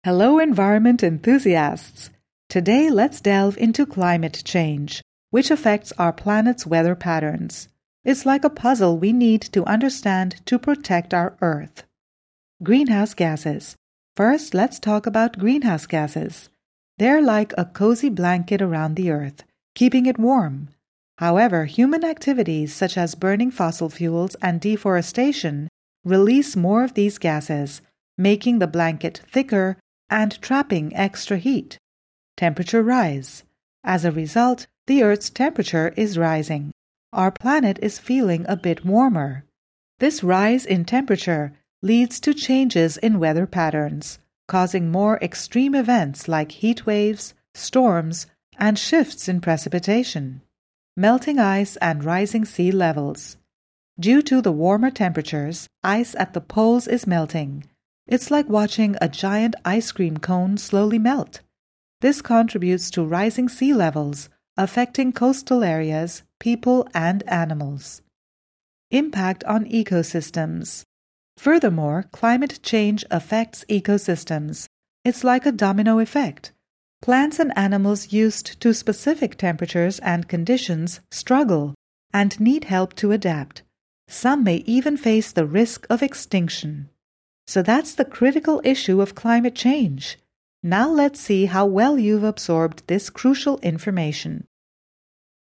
Hello, environment enthusiasts! Today, let's delve into climate change, which affects our planet's weather patterns. It's like a puzzle we need to understand to protect our Earth. Greenhouse gases. First, let's talk about greenhouse gases. They're like a cozy blanket around the Earth, keeping it warm. However, human activities such as burning fossil fuels and deforestation release more of these gases, making the blanket thicker and trapping extra heat. Temperature rise. As a result, the Earth's temperature is rising. Our planet is feeling a bit warmer. This rise in temperature leads to changes in weather patterns, causing more extreme events like heat waves, storms, and shifts in precipitation. Melting ice and rising sea levels. Due to the warmer temperatures, ice at the poles is melting. It's like watching a giant ice cream cone slowly melt. This contributes to rising sea levels, affecting coastal areas, people, and animals. Impact on ecosystems. Furthermore, climate change affects ecosystems. It's like a domino effect. Plants and animals used to specific temperatures and conditions struggle and need help to adapt. Some may even face the risk of extinction. So that's the critical issue of climate change. Now let's see how well you've absorbed this crucial information.